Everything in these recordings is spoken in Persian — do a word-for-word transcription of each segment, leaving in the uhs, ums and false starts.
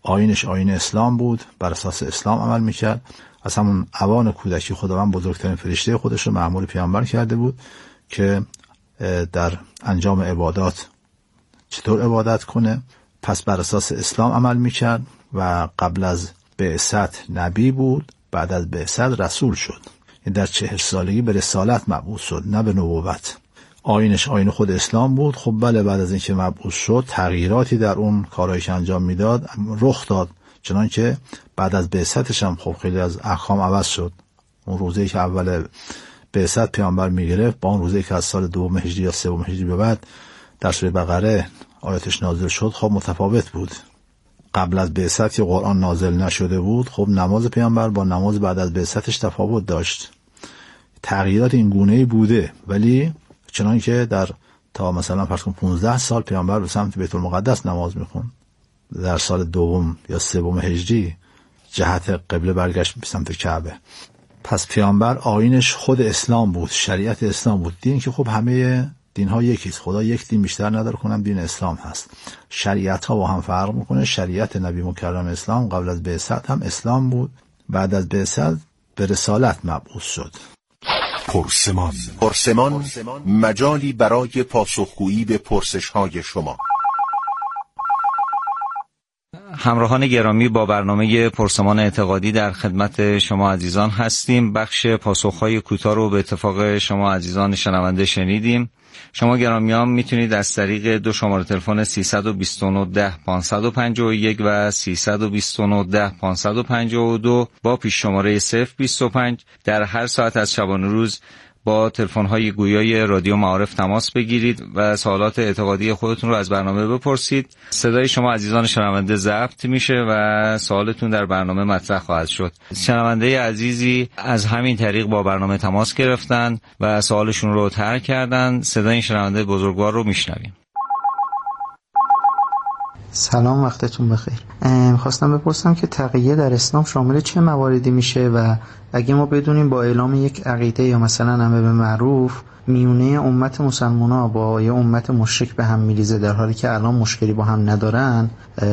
آیینش آیین اسلام بود، بر اساس اسلام عمل میکرد. از همون اوان کودکی خداوند بزرگترین فرشته خودش رو مأمور پیامبر کرده بود که در انجام عبادات چطور عبادت کنه. پس بر اساس اسلام عمل میکرد و قبل از بعثت نبی بود، بعد از بعثت رسول شد. این در چهل سالگی به رسالت مبعوث شد، نه به نبوت. آیینش آیین خود اسلام بود. خب بله، بعد از اینکه مبعوث شد تغییراتی در اون کارهایی که انجام میداد رخ داد، چنان که بعد از بعثتش هم خب خیلی از احکام عوض شد. اون روزی که اول بعثت پیامبر میگرفت با اون روزی که از سال دوم هجری یا سوم هجری به بعد در سوره بقره آیاتش نازل شد خب متفاوت بود. قبل از بعثت که قرآن نازل نشده بود، خب نماز پیامبر با نماز بعد از بعثتش تفاوت داشت. تغییرات این گونه‌ای بوده، ولی چنان که در تا مثلا فرض کن پانزده سال پیامبر به سمت بیت المقدس نماز میخوند، در سال دوم یا سوم هجری جهت قبله برگشت به سمت کعبه. پس پیامبر آیینش خود اسلام بود، شریعت اسلام بود. دین که خب همه دین ها یکیست، خدا یک دین بیشتر نداره، کنم دین اسلام هست. شریعت ها با هم فرق میکنه. شریعت نبی مکرم اسلام قبل از بعثت هم اسلام بود، بعد از بعثت به رسالت مبعوث شد. پرسمان پرسمان مجالی برای پاسخگویی به پرسش های شما. همراهان گرامی، با برنامه پرسمان اعتقادی در خدمت شما عزیزان هستیم. بخش پاسخهای کوتاه رو به اتفاق شما عزیزان شنونده شنیدیم. شما گرامیان میتونید از طریق دو شماره تلفن سیصد و بیست و نه ده پانصد و پنجاه و یک و سیصد و بیست و نه ده پانصد و پنجاه و دو با پیش شماره صفر بیست و پنج در هر ساعت از شبانه روز با تلفن‌های گویای رادیو معارف تماس بگیرید و سوالات اعتقادی خودتون رو از برنامه بپرسید. صدای شما عزیزان شنونده ضبط میشه و سوالتون در برنامه مطرح خواهد شد. شنونده عزیزی از همین طریق با برنامه تماس گرفتن و سوالشون رو طرح کردن. صدای این شنونده بزرگوار رو میشنویم. سلام، وقتتون بخیر. میخواستم بپرسم که تقیه در اسلام شامل چه مواردی میشه و اگه ما بدونیم با اعلام یک عقیده یا مثلا امر به معروف میونه امت مسلمانا با یه امت مشرک به هم میریزه، در حالی که الان مشکلی با هم ندارن،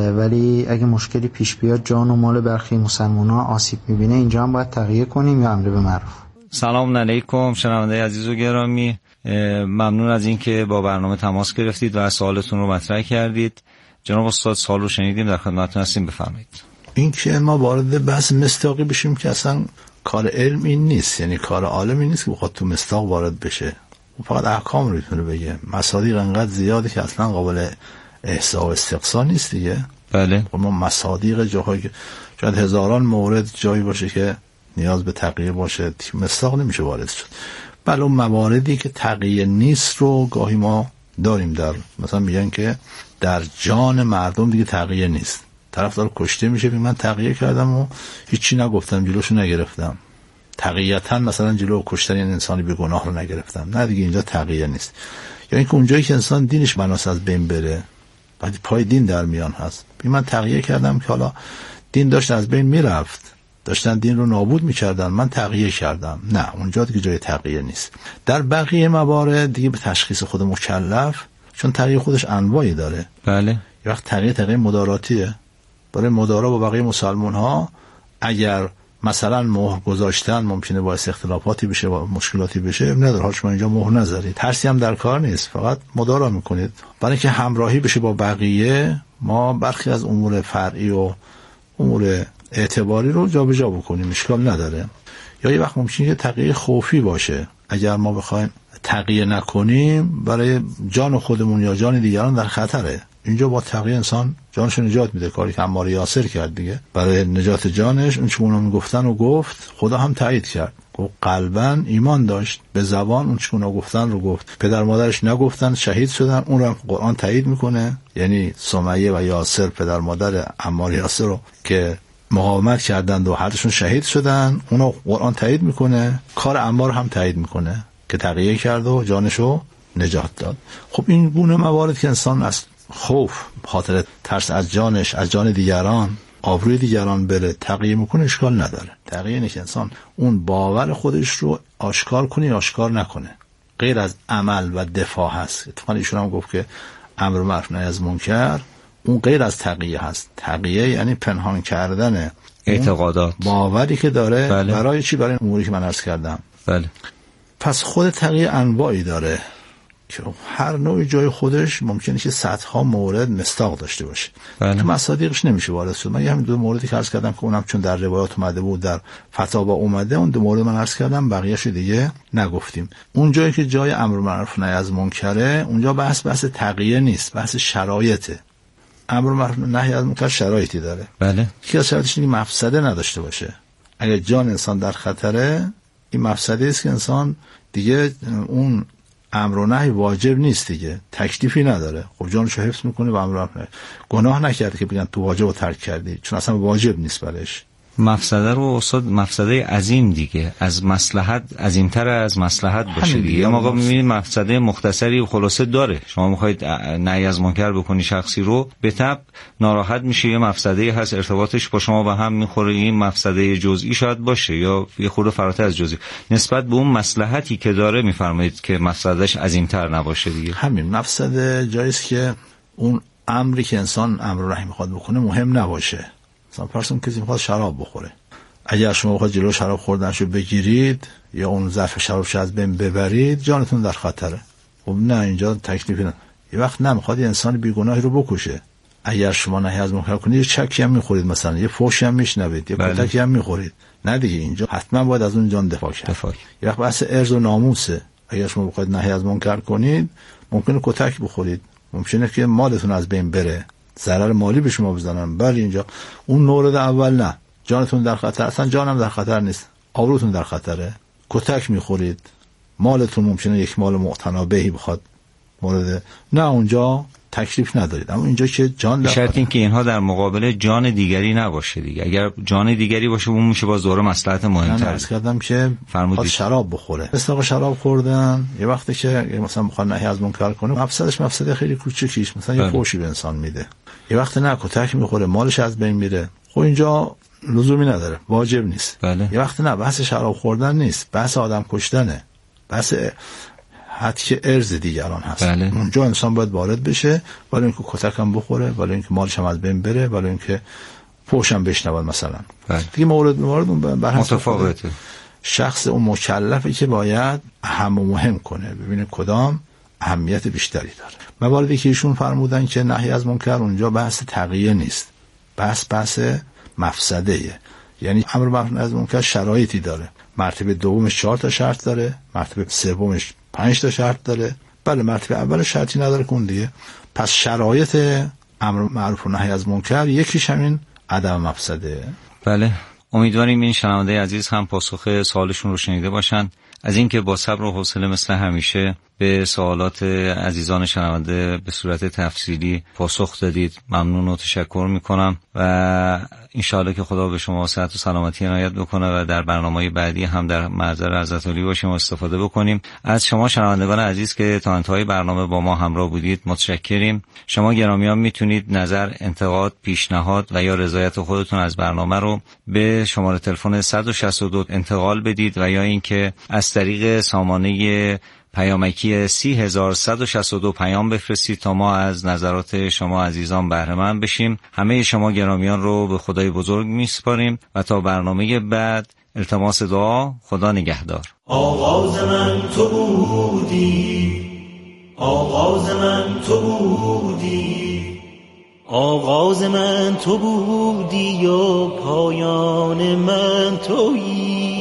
ولی اگه مشکلی پیش بیاد جان و مال برخی مسلمانا آسیب میبینه، اینجا هم باید تقیه کنیم یا امر به معروف؟ سلام علیکم شنونده عزیز و گرامی، ممنون از اینکه با برنامه تماس گرفتید و سوالتون رو مطرح کردید. جناب استاد سوال رو شنیدیم، در خدمتتون هستیم، بفرمایید. این که ما وارد بحث مصداقی بشیم که اصلا کار علم این نیست، یعنی کار عالمی نیست که بخواد تو مصداق وارد بشه، فقط احکام رو میتونه بگه. مصادیق انقدر زیاده که اصلا قابل احصاء و استقصا نیست دیگه. بله. ما مصادیق جاهایی که شاید هزاران مورد جایی باشه که نیاز به تقیه باشه، مصداق نمیشه وارد شد. بله، اون مواردی که تقیه نیست رو گاهی ما داریم. در مثلا میگن که در جان مردم دیگه تقیه نیست، طرف داره کشته میشه، من تقیه کردم و هیچی نگفتم، جلوشو نگرفتم، تقییتا مثلا جلو کشتن این انسانی به گناه رو نگرفتم، نه دیگه اینجا تقیه نیست. یا اینکه اونجایی که انسان دینش بناس از بین بره، بعد پای دین در میان هست، من تقیه کردم که حالا دین داشت از بین میرفت، داشتن دین رو نابود میکردن، من تقیه کردم، نه اونجا دیگه جای تقیه نیست. در بقیه موارد دیگه به تشخیص خود مکلف، چون تقیه خودش انواعی داره. بله. یه وقت تقیه تقیه مداراتیه، برای مدارا با بقیه مسلمان ها اگر مثلا مهر گذاشتن ممکنه باعث اختلافاتی بشه و مشکلاتی بشه، نداره حال شما اینجا مهر نذارید، ترسی هم در کار نیست، فقط مدارا میکنید. برای اینکه همراهی بشه با بقیه، ما برخی از امور فرعی و امور اعتباری رو جابجا بکنیم، اشکال نداره. یا یه وقت ممکنه که تقیه خوفی باشه، اگر ما بخوایم تقیه نکنیم برای جان خودمون یا جان دیگران در خطره، اینجا با تقیه انسان جانش نجات میده، کاری که عمار یاسر کرد دیگه، برای نجات جانش اون چه اونا میگفتن و گفت، خدا هم تایید کرد، و قلباً ایمان داشت، به زبان اون چه اونا گفتن رو گفت، پدر مادرش نگفتن شهید شدن، اون رو قرآن تایید میکنه. یعنی سمیه و یاسر پدر مادر عمار یاسر رو که مقاومت کردند و هر دوشون شهید شدن، اونو قرآن تایید میکنه، کار عمار هم تایید میکنه که تقیه کرد و جانشو نجات داد. خب این گونه موارد که انسان از خوف، خاطر ترس از جانش، از جان دیگران، آبروی دیگران بره تقیه میکنه، اشکال نداره. تقیه اینه که انسان اون باور خودش رو آشکار کنه یا آشکار نکنه، غیر از عمل و دفاع هست. اتفاقا ایشون هم گفت که امر معروف نهی از منکر اون غیر از تقیه هست. تقیه یعنی پنهان کردن اعتقادات، باوری که داره. بله. برای چی؟ برای اموری که من عرض کردم. بله. پس خود تقیه انواعی داره که هر نوعی جای خودش ممکنه که صدها مورد مصداق داشته باشه. بله. تو مصادیقش نمیشه وارد شد. من یه همین دو موردی که عرض کردم که اونم چون در روایات اومده بود، در فتاوا اومده، اون دو مورد من عرض کردم، بقیه‌شو دیگه نگفتیم. اون جایی که جای امر معروف نهی از منکره، اونجا بحث بحث تقیه نیست، بحث شرایطه. امر معروف نهی از منکر شرایطی داره. بله. یکی از شرایطش اینه که مفسده نداشته باشه. اگه جان انسان در خطره، این مفسده است که انسان دیگه اون امر و نهی واجب نیست دیگه، تکلیفی نداره. خب جانشو حفظ میکنه و امر و نهی. گناه نکرده که بگن تو واجب رو ترک کردی، چون اصلا واجب نیست برش. مفسده رو استاد مفسده عظیم دیگه، از مصلحت عظیمتر از مصلحت باشه دیگه. یا موقع می‌بینید مفسده مختصری و خلاصه داره، شما می‌خواید نهی از منکر بکنی شخصی رو، به تبع ناراحت میشه، یه مفسده هست ارتباطش با شما به هم میخوره، این مفسده جزئی شاید باشه یا یه خورده فراتر از جزئی، نسبت به اون مصلحتی که داره می‌فرمایید که مفسدهش عظیمتر نباشه دیگه. همین مفسده جاییست که اون امری که انسان امر و نهی می‌خواد بکنه مهم نباشه. مثلا فرض کسی میخواد شراب بخوره، اگر شما بخواید جلو شراب خوردنشو بگیرید یا اون ظرف شرابش از بین ببرید، جانتون در خطره. خب نه، اینجا تکلیفی نه. یه وقت نمیخواد یه انسان بیگناهی رو بکشه، اگر شما نهی از منکر کنید، یه چکی هم میخورید، مثلا یه فحشی هم میشنوید، یه بله. کتکی هم میخورید، نه دیگه، اینجا حتما باید از اون جان دفاع کرد. دفاع. یه وقت بحث ارز و ناموسه، اگر شما بخواید نهی از منکر کنید، ممکنه کتک بخورید، ممکنه که مالتون از بین بره، ضرر مالی به شما بزنن. بله اینجا اون مورد اول نه، جانتون در خطر، اصلا جانم در خطر نیست، آبروتون در خطره، کتک میخورید، مالتون ممکنه یک مال مقتنابهی بخواد مورد، نه اونجا تکلیف ندارید. اما اینجا که جان در شرط این که اینها در مقابل جان دیگری نباشه دیگه. اگر جان دیگری باشه اون میشه باز دوره مصلحت مهم‌تر. من عرض کردم که فرمودید شراب بخوره، مثلا شراب خوردن یه وقتی که مثلا بخواد نهی از منکر کنه، مفسدش مفسد خیلی کوچیکیش، مثلا یه فحشی به انسان میده، یه وقت نه کتک میخوره، مالش از بین میره، خب اینجا لزومی نداره، واجب نیست. بله. یه وقت نه، بحث شراب خوردن نیست، بحث آدم کشتنه، بحث حتی که ارز دیگران هست. بله. اونجا انسان باید وارد بشه، ولی اینکه کتک هم بخوره، ولی اینکه مالش هم از بین بره، ولی اینکه فحش هم بشنواد مثلا. بله. دیگه مورد مورد بر حسب متفاوته. شخص اون مکلفی که باید اهم و مهم کنه، ببینه کدام اهمیت بیشتری داره. مواردی که ایشون فرمودن که نهی از منکر، اونجا بحث تقیه نیست، بحث بحث مفسده‌ایه. یعنی امر معروف از منکر شرایطی داره، مرتبه دومش چهار تا شرط داره، مرتبه سومش پنج تا شرط داره. بله مرتبه اول شرطی نداره کن دیگه. پس شرایط امر معروف و نهی از منکر یکیش همین عدم مفسده. بله، امیدواریم این شنونده عزیز هم پاسخ سوالشون رو شنیده باشن. از اینکه با صبر و حوصله مثل همیشه به سوالات عزیزان شنونده به صورت تفصیلی پاسخ دادید، ممنون و تشکر میکنم و انشاءالله که خدا به شما صحت و سلامتی عنایت بکنه و در برنامه‌های بعدی هم در محضر حضرت علی باشیم و استفاده بکنیم. از شما شنوندگان عزیز که تا انتهای برنامه با ما همراه بودید متشکریم. شما گرامیان میتونید نظر، انتقاد، پیشنهاد و یا رضایت خودتون از برنامه رو به شماره تلفن صد و شصت و دو انتقال بدید و یا اینکه از طریق سامانه پیامکی سی هزار و صد و شصت و دو پیام بفرستید تا ما از نظرات شما عزیزان بهره مند بشیم. همه شما گرامیان رو به خدای بزرگ میسپاریم و تا برنامه بعد التماس دعا. خدا نگهدار. آغاز من تو بودی، آغاز من تو بودی، آغاز من تو بودی و پایان من تویی.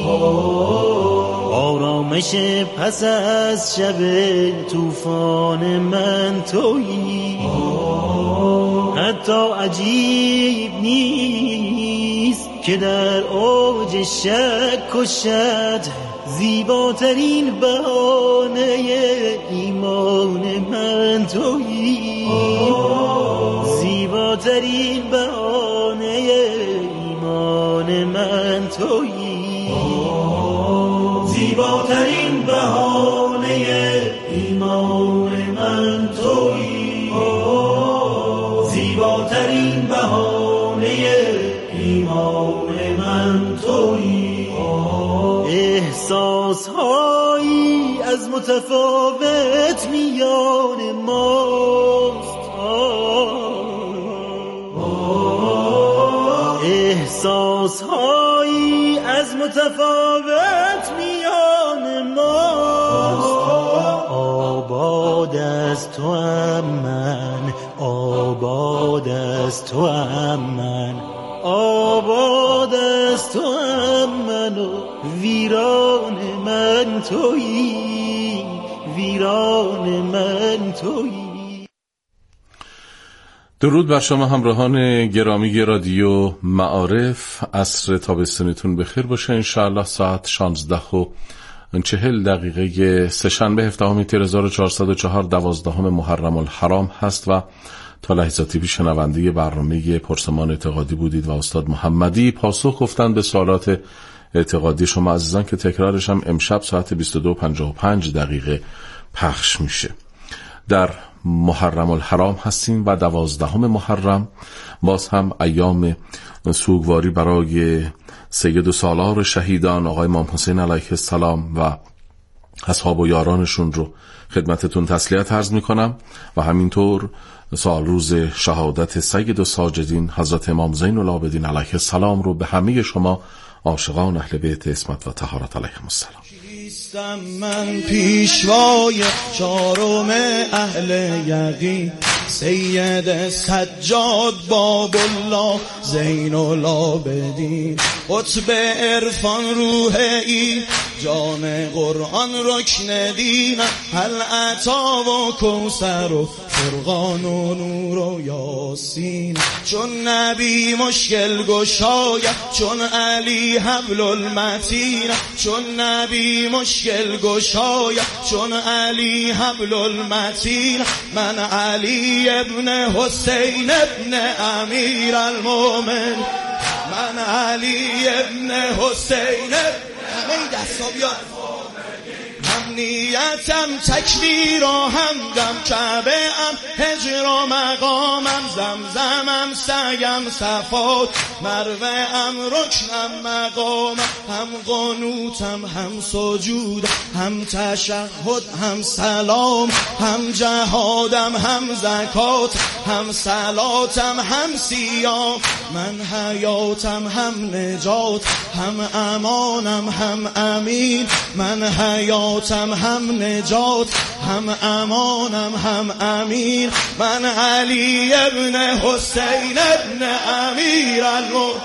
آرامش پس از شب طوفان من تویی. حتی عجیب نیست که در اوج شک و شد زیباترین بهانه ایمان من تویی. زیباترین بهانه ایمان من تویی. زیباترین بهانه ایمان من تویی. زیباترین بهانه ایمان من تویی. احساسهایی از متفاوت میان ماست، احساسهایی از متفاوت میان ماست. آباد از تو ام من، آباد از تو ام من، آباد از تو ام من و ویران من تویی، ویران من تویی. درود بر شما همراهان گرامی رادیو معارف. عصر تابستونتون بخیر باشه انشاءالله. ساعت شانزده و چهل دقیقه سه‌شنبه هفدهم تیر هزار و چهارصد و چهار دوازدهم محرم الحرام هست و تا لحظاتی پیش شنونده برنامه پرسمان اعتقادی بودید و استاد محمدی پاسخ گفتن به سوالات اعتقادی شما عزیزان که تکرارش هم امشب ساعت بیست و دو و پنجاه و پنج دقیقه پخش میشه. در محرم الحرام هستیم و دوازدهم محرم، باز هم ایام سوگواری برای سید و سالار شهیدان آقای امام حسین علیه السلام و اصحاب و یارانشون رو خدمتتون تسلیت عرض میکنم و همینطور سال روز شهادت سید و ساجدین حضرت امام زین العابدین علیه السلام رو به همه شما عاشقان اهل بیت عصمت و طهارت علیهم السلام. من پیشوای چارم اهل یقین سید سجاد باب الله زین العابدین قطب عرفان روح ای جام قرآن رکن دین هل عطا و کوثر و فرقان و نور و یاسین چون نبی مشکل گشاید چون علی حبل المتین چون نبی مشکل گشاید چون علی حبل المتین من علی ابن حسین ابن امیر المومن من علی ابن حسین همه دستا بیاد هم نیتم تکبیر و همدم کعبه ام هجر و مقامم زمزمم سگم صفات مروه ام رکنم مقامم هم قنوتم هم سجود هم تشهد هم سلام هم جهادم هم زکات هم صلاتم هم سیام من حیاتم هم نجات هم امانم هم امین من حیاتم هم نجات هم امانم هم امین من علی ابن حسین ابن امیر المومنین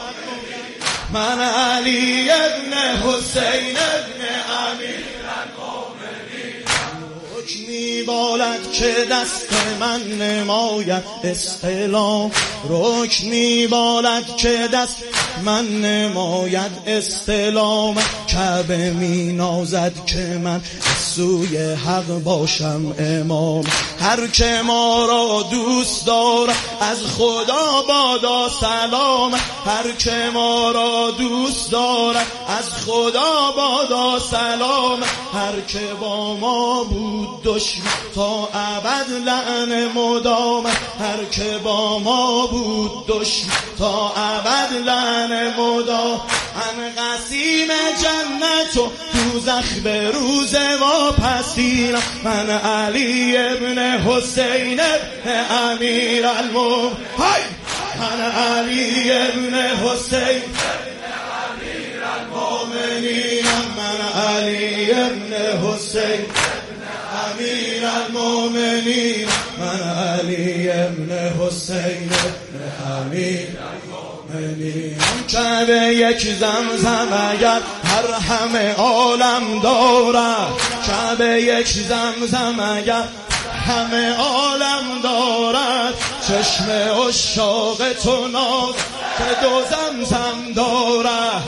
من علی ابن حسین ابن امیر المومنین رکنی بالد که دست من نماید استلام رکنی بالد که دست من نماید استلام کعبه می نازد که من سوی حق باشم امام هر که ما را دوست دارد از خدا بادا سلام هر که ما را دوست دارد از خدا بادا سلام هر که با ما بود دشمن تا ابد لعن مدام هر که با ما بود دشمن تا ابد لعن مدام ان قسیم جنت و دوزخ به روز واپسین من علی ابن حسین ابن امیر المومنین من علی ابن حسین امیر المومنین من علی ابن حسین امیر المومنین من علی ابن حسین امیر المومنین کعبه یک زمزم اگر هر همه عالم دارد کعبه یک زمزم اگر همه عالم دارد چشم عشاق تو ناز که دو زمزم دارد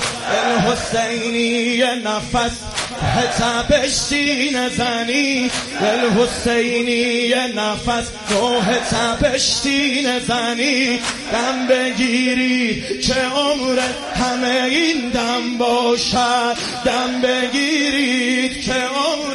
الحسینی نفس تپش سینه زنی الحسینی نفس روح تپش سینه زنی دم بگیری که عمر همه این دم باشد دم بگیرید که عمر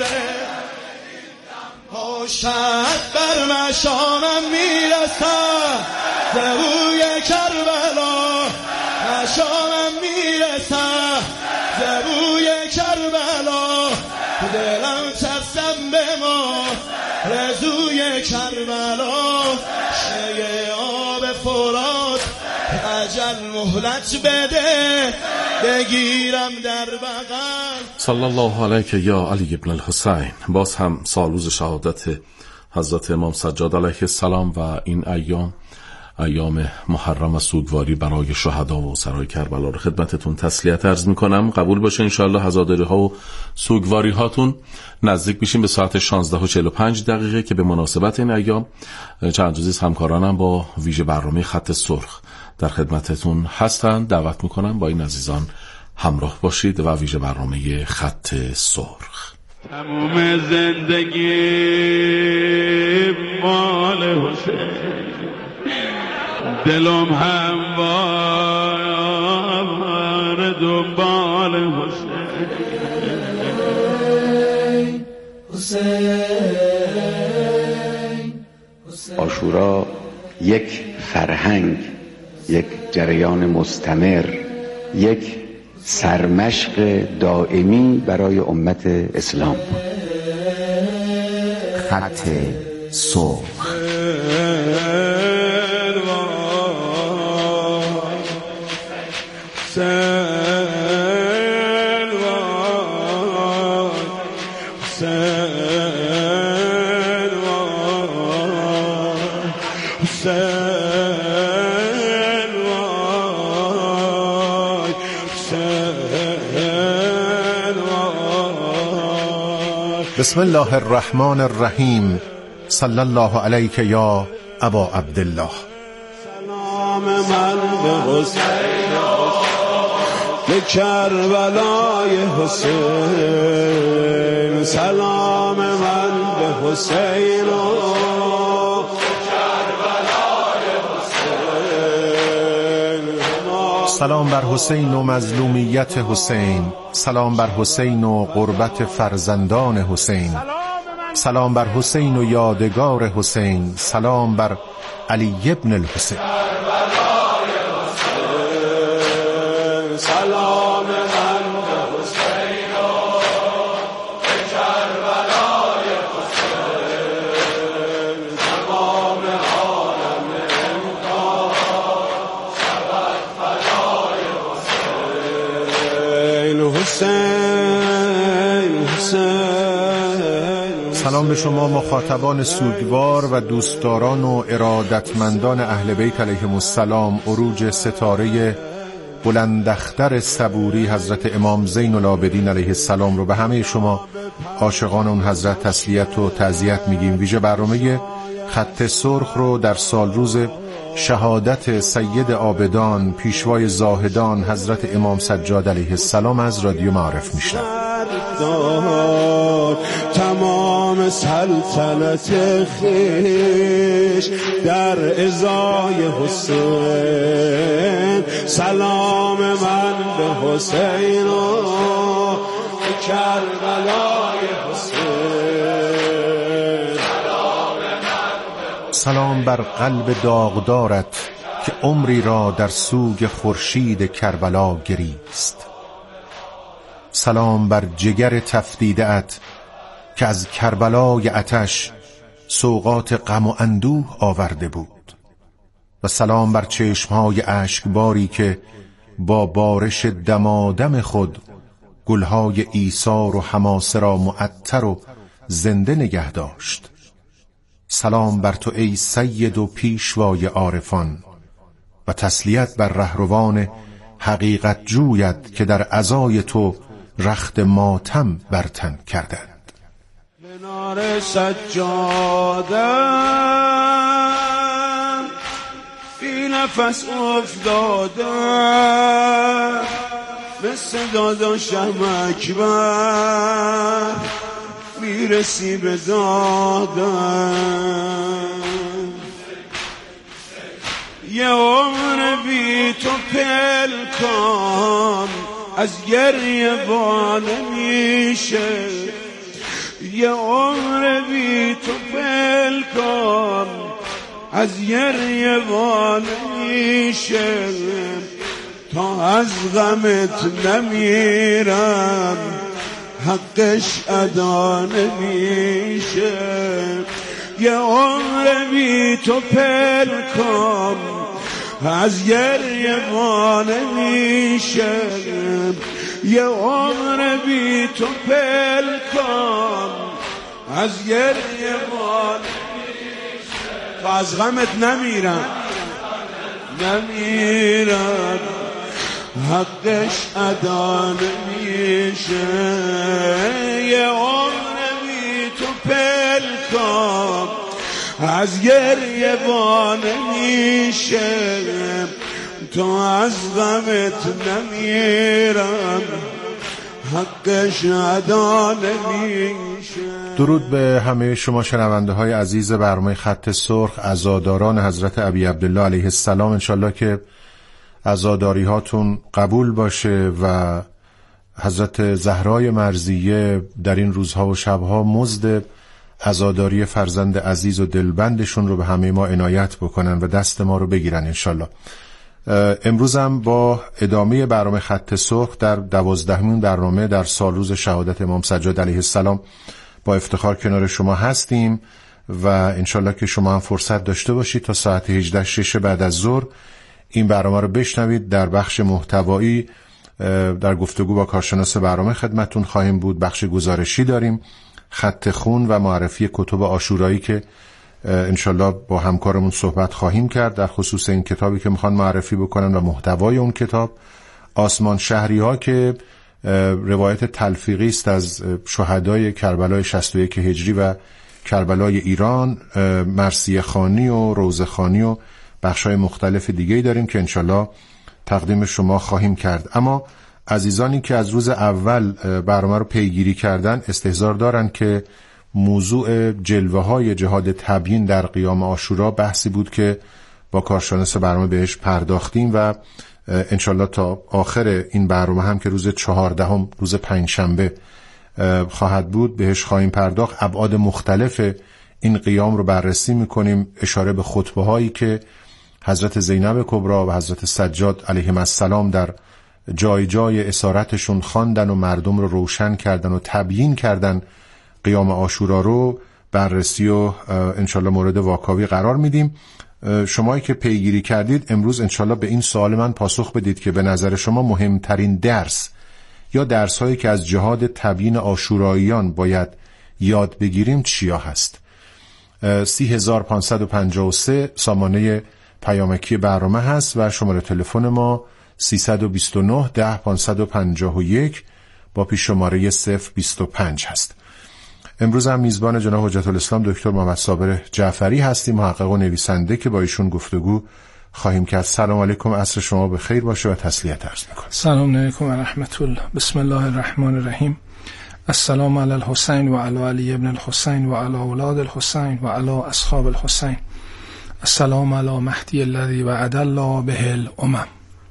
باشد بر مشامم میرسد زبوی کربلا مشامم میرسد زبوی کربلا دلم ترسم به ما رزوی کربلا شیه آب فرات اجل مهلت بده بگیرم در بغل. صلی الله علیک یا علی ابن الحسین. باز هم سالوز شهادت حضرت امام سجاد علیه السلام و این ایام ایام محرم و سوگواری برای شهدا و سرای کربلا رو خدمتتون تسلیت عرض میکنم. قبول باشه انشاءالله عزاداری ها و سوگواری هاتون. نزدیک میشیم به ساعت شانزده و چهل و پنج دقیقه که به مناسبت این ایام چند روزی همکارانم با ویژه برنامه خط سرخ در خدمتتون هستند. دعوت میکنم با این عزیزان همراه باشید و ویژه برنامه خط سرخ. تمام زندگی مال حسین، دلم هموار دنبال حسین. عاشورا یک فرهنگ، یک جریان مستمر، یک سرمشق دائمی برای امت اسلام بود. خط سرخ. بسم الله الرحمن الرحیم. صلی الله علیک یا ابا عبدالله. سلام من به حسین، به کربلای حسین. سلام من به حسین، سلام بر حسین و مظلومیت حسین. سلام بر حسین و غربت فرزندان حسین. سلام بر حسین و یادگار حسین. سلام بر علی ابن الحسین. سلام من به حسین و به کربلای حسین. تمام عالم امکان شود فدای حسین. حسین حسین. سلام به شما مخاطبان سوگوار و دوستداران و ارادتمندان اهل بیت علیهم السلام. عروج ستاره بلندختر صبوری حضرت امام زین العابدین علیه السلام رو به همه شما عاشقان اون حضرت تسلیت و تعزیت میگیم. ویژه برنامه خط سرخ رو در سال روز شهادت سید عابدان پیشوای زاهدان حضرت امام سجاد علیه السلام از رادیو معارف میشنم. تمام سلطنت خیش در ازای حسین. سلام من به حسین و به کربلای حسین. سلام بر قلب داغدارت که عمری را در سوگ خورشید کربلا گریست. سلام بر جگر تفدیده ات که از کربلای آتش سوغات غم و اندوه آورده بود. و سلام بر چشمهای اشکباری که با بارش دمادم خود گلهای ایثار و حماسه را معطر و زنده نگه داشت. سلام بر تو ای سید و پیشوای عارفان و تسلیت بر رهروان حقیقت جویت که در عزای تو رخت ماتم بر تن کردند. کنار سجادم بی نفس افتادم، مثل داداشم اکبر میرسی به دادم. یه عمر بی تو پلکان از گریه بانه میشه. یه عمر بی تو پلکان از گریه بانه میشه. تا از غمت نمیرم حقش ادا نمیشه. یه عمر بی تو پلکان از گریه ما نمیشه، یه عمر بی تو پلکان از گریه ما نمیشه. تو از غمت نمیرم نمیرم حقش ادا نمیشه، یه عمر بی تو پلکان از گریه با نمیشه، تو از غمت نمیرم حقش ادا نمیشه. درود به همه شما شنونده های عزیز برنامه خط سرخ، عزاداران حضرت ابی عبدالله علیه السلام. انشالله که عزاداری هاتون قبول باشه و حضرت زهرای مرضیه در این روزها و شبها مزد عزاداری فرزند عزیز و دلبندشون رو به همه ما عنایت بکنن و دست ما رو بگیرن انشالله. امروز هم با ادامه برنامه خط سرخ در دوازدهمین برنامه در سال روز شهادت امام سجاد علیه السلام با افتخار کنار شما هستیم و انشالله که شما هم فرصت داشته باشید تا ساعت هجده شش بعد از ظهر این برنامه رو بشنوید. در بخش محتوایی در گفتگو با کارشناس برنامه خدمتون خواهیم بود. بخش گزارشی داریم، خط خون و معرفی کتب عاشورایی که انشالله با همکارمون صحبت خواهیم کرد در خصوص این کتابی که میخوان معرفی بکنن و محتوای اون کتاب. آسمان شهری ها که روایت تلفیقی است از شهدای کربلای شصت و یک هجری و کربلای ایران، مرثیه خوانی و روضه خوانی و بخشای مختلف دیگه‌ای داریم که انشالله تقدیم شما خواهیم کرد. اما عزیزانی که از روز اول برنامه رو پیگیری کردن استحضار دارن که موضوع جلوه های جهاد تبیین در قیام عاشورا بحثی بود که با کارشناس برنامه بهش پرداختیم و انشالله تا آخر این برنامه هم که روز چهاردهم روز پنجشنبه خواهد بود بهش خواهیم پرداخت. ابعاد مختلف این قیام رو بررسی میکنیم، اشاره به خطبه هایی که حضرت زینب کبری و حضرت سجاد علیهم السلام در جای جای اسارتشون خواندن و مردم رو روشن کردن و تبیین کردن قیام عاشورا رو بررسی و انشالله مورد واکاوی قرار میدیم. شمایی که پیگیری کردید امروز انشالله به این سوال من پاسخ بدید که به نظر شما مهمترین درس یا درس هایی که از جهاد تبیین عاشوراییان باید یاد بگیریم چیا هست؟ سی هزار پانصد و پنجاه و سه سامانه پیامکی برنامه هست و شماره تلفن ما سیصد و بیست و نه ده پانصد و پنجاه و یک با پیش شماره صفر بیست و پنج هست. امروز هم میزبان جناب حجت الاسلام دکتر محمد صابر جعفری هستیم، محقق و نویسنده که با ایشون گفتگو خواهیم کرد. سلام علیکم، عصر شما به خیر باشه و تسلیت عرض میکنم. سلام علیکم و رحمت الله. بسم الله الرحمن الرحیم. السلام علی الحسین و علی علی ابن الحسین و علی اولاد الحسین و علی اصحاب الحسین. السلام علی مهدی الذی وعد الله به الامم.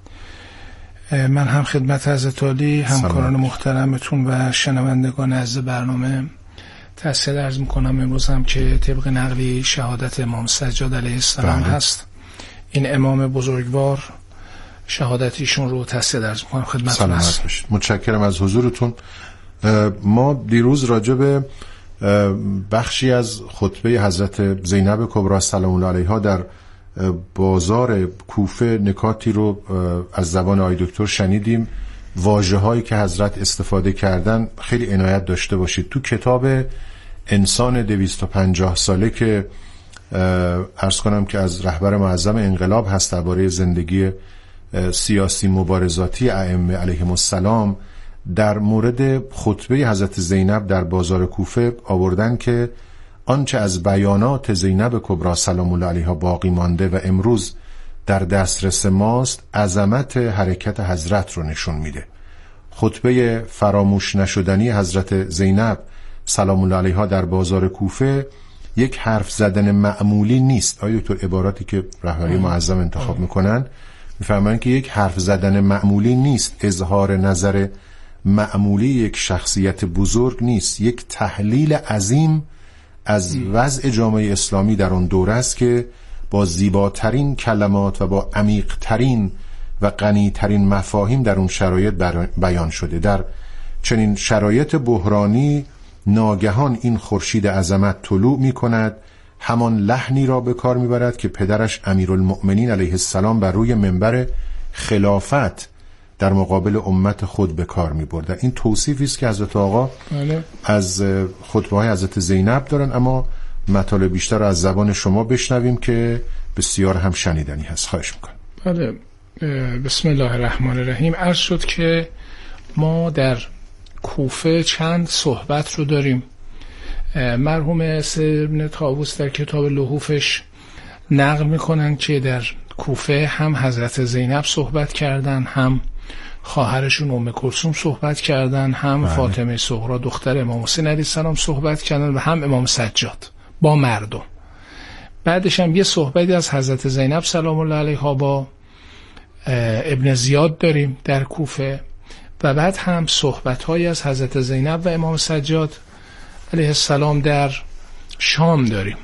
من هم خدمت حضرت عالی، همکاران محترمتون و شنوندگان عزیز برنامه تحصیل عرض میکنم. امروز هم که طبق نقلی شهادت امام سجاد علیه السلام بله. هست، این امام بزرگوار شهادتیشون رو تحصیل عرض میکنم خدمتتون هست. متشکرم از حضورتون. ما دیروز راجع به بخشی از خطبه حضرت زینب کبری سلام الله علیها در بازار کوفه نکاتی رو از زبان آقای دکتر شنیدیم. واژه‌هایی که حضرت استفاده کردن خیلی عنایت داشته باشید. تو کتاب انسان دویست و پنجاه ساله که عرض کنم که از رهبر معظم انقلاب هست درباره زندگی سیاسی مبارزاتی ائمه علیهم السلام، در مورد خطبه حضرت زینب در بازار کوفه آوردن که آنچه از بیانات زینب کبری سلام الله علیها باقی مانده و امروز در دسترس ماست عظمت حرکت حضرت رو نشون میده. خطبه فراموش نشدنی حضرت زینب سلام الله علیها در بازار کوفه یک حرف زدن معمولی نیست. آیا تو عباراتی که رهبری معظم انتخاب میکنن میفهمن که یک حرف زدن معمولی نیست، اظهار نظر معمولی یک شخصیت بزرگ نیست، یک تحلیل عظیم از وضع جامعه اسلامی در اون دوره است که با زیباترین کلمات و با عمیق‌ترین و غنی‌ترین مفاهیم در اون شرایط بیان شده. در چنین شرایط بحرانی ناگهان این خورشید عظمت طلوع می کند، همان لحنی را به کار میبرد که پدرش امیرالمؤمنین علیه السلام بر روی منبر خلافت در مقابل امت خود به کار میبردن. این توصیفی است که حضرت آقا بله. از خطبه های حضرت زینب دارن، اما مطالب بیشتر رو از زبان شما بشنویم که بسیار هم شنیدنی هست. خواهش میکنم. بله. بسم الله الرحمن الرحیم. عرض شد که ما در کوفه چند صحبت رو داریم. مرحوم ابن طاووس در کتاب لحوفش نقل میکنن که در کوفه هم حضرت زینب صحبت کردن، هم خواهرشون ام کلثوم صحبت کردن، هم بله. فاطمه صغرا دختر امام حسین علیه السلام صحبت کردن و هم امام سجاد با مردم. بعدش هم یه صحبتی از حضرت زینب سلام الله علیها با ابن زیاد داریم در کوفه، و بعد هم صحبت‌هایی از حضرت زینب و امام سجاد علیه السلام در شام داریم.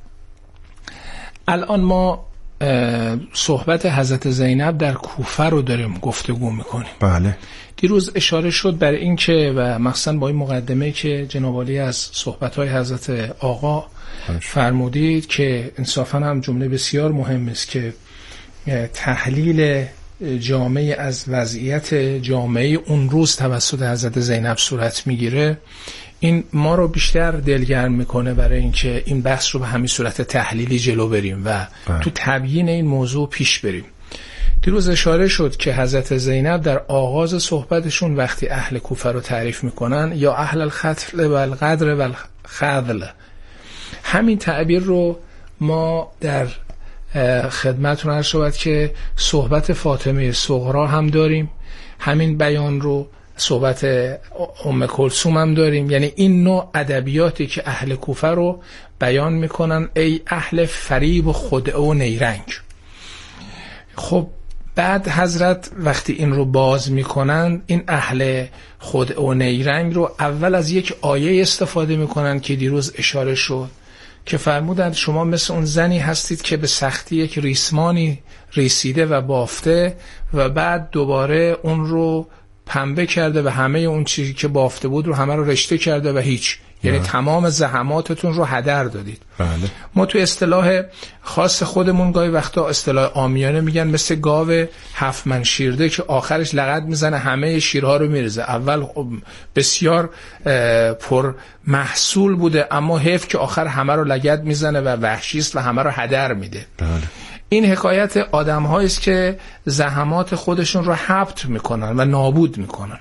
الان ما صحبت حضرت زینب در کوفه رو داریم گفتگو میکنیم. بله. دیروز اشاره شد برای این که و مخصوصا با این مقدمه که جناب عالی از صحبت‌های حضرت آقا فرمودید که انصافا هم جمله بسیار مهم است که تحلیل جامعه از وضعیت جامعه اون روز توسط حضرت زینب صورت میگیره. این ما رو بیشتر دلگرم میکنه برای اینکه این بحث رو به همین صورت تحلیلی جلو بریم و بله. تو تبیین این موضوع پیش بریم. دیروز اشاره شد که حضرت زینب در آغاز صحبتشون وقتی اهل کوفه رو تعریف میکنن یا اهل الخطل و القدر و الخذل، همین تعبیر رو ما در خدمتتون عرض شد که صحبت فاطمه صغرا هم داریم، همین بیان رو صحبت ام کلثوم هم داریم. یعنی این نوع ادبیاتی که اهل کوفه رو بیان میکنن ای اهل فریب و خدعه و نیرنگ. خب بعد حضرت وقتی این رو باز میکنن، این اهل خدعه و نیرنگ رو اول از یک آیه استفاده میکنن که دیروز اشاره شد که فرمودند شما مثل اون زنی هستید که به سختی یک ریسمانی ریسیده و بافته و بعد دوباره اون رو پنبه کرده و همه اون چیزی که بافته بود رو همه رو رشته کرده و هیچ، یعنی تمام زحماتتون رو هدر دادید. بله. ما تو اصطلاح خاص خودمون گاهی وقتا اصطلاح عامیانه میگن مثل گاو هفت من شیرده که آخرش لغت میزنه همه شیرها رو میرزه. اول بسیار پر محصول بوده اما حیف که آخر همه رو لگد میزنه و وحشیست و همه رو هدر میده. بله. این حکایت آدم هاییست که زحمات خودشون رو حبط میکنن و نابود میکنن.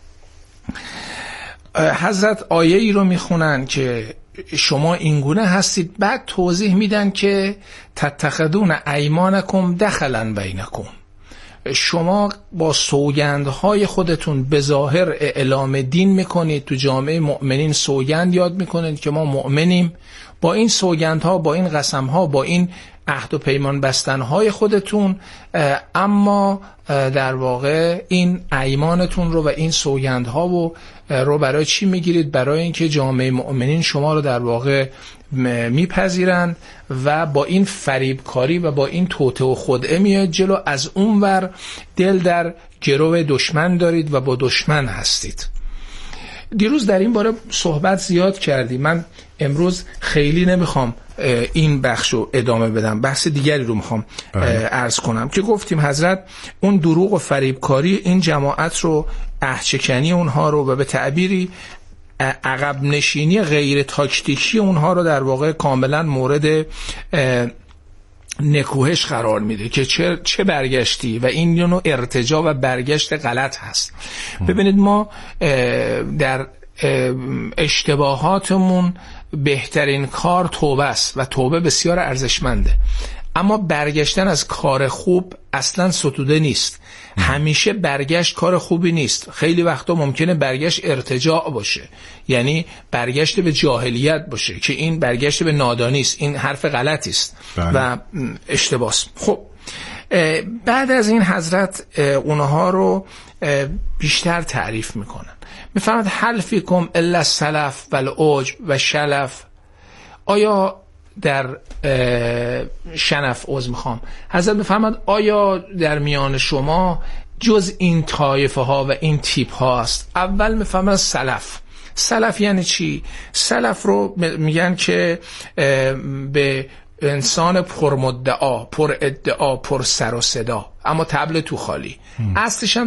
حضرت آیه ای رو میخونن که شما اینگونه هستید، بعد توضیح میدن که تتخذون ایمانکم دخلا بینکم، شما با سوگندهای خودتون به ظاهر اعلام دین میکنید، تو جامعه مؤمنین سوگند یاد میکنید که ما مؤمنیم، با این سوگندها، با این قسمها، با این عهد و پیمان بستنهای خودتون، اما در واقع این ایمانتون رو و این سوگندها رو رو برای چی میگیرید؟ برای اینکه جامعه مؤمنین شما رو در واقع میپذیرند و با این فریبکاری و با این توطئه و خدعه میاد جلو، از اونور دل در گرو دشمن دارید و با دشمن هستید. دیروز در این باره صحبت زیاد کردیم، من امروز خیلی نمیخوام این بخش رو ادامه بدم، بحث دیگری رو میخوام عرض کنم که گفتیم حضرت اون دروغ و فریبکاری این جماعت رو، عهدشکنی اونها رو و به تعبیری عقب نشینی غیر تاکتیکی اونها رو در واقع کاملا مورد نکوهش قرار میده که چه چه برگشتی و این نوع ارتجاع و برگشت غلط هست. ببینید ما در اشتباهاتمون بهترین کار توبه است و توبه بسیار ارزشمنده، اما برگشتن از کار خوب اصلا ستوده نیست. همیشه برگشت کار خوبی نیست. خیلی وقتا ممکنه برگشت ارتجاع باشه، یعنی برگشت به جاهلیت باشه که این برگشت به نادانی است، این حرف غلطی است و اشتباه است. خب بعد از این حضرت اونها رو بیشتر تعریف میکنن، میفرماد هل فیکم الا السلف و العجب و شلف. آیا در شنف عذر میخوام حضرت میفرماد آیا در میان شما جز این طایفه ها و این تیپ ها است؟ اول میفرماد سلف. سلف یعنی چی؟ سلف رو میگن که به انسان پر مدعا، پر ادعا، پر سر و صدا، اما طبل تو خالی. اصلش هم